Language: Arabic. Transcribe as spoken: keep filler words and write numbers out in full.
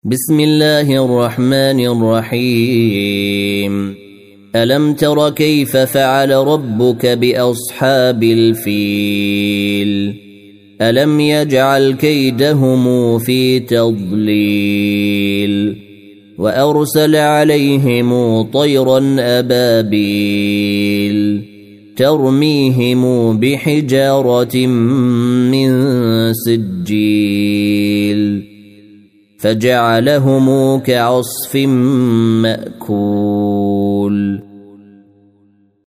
بسم الله الرحمن الرحيم. ألم تر كيف فعل ربك بأصحاب الفيل؟ ألم يجعل كيدهم في تضليل وأرسل عليهم طيرا أبابيل ترميهم بحجارة من سجيل فجعلهم كعصف مأكول.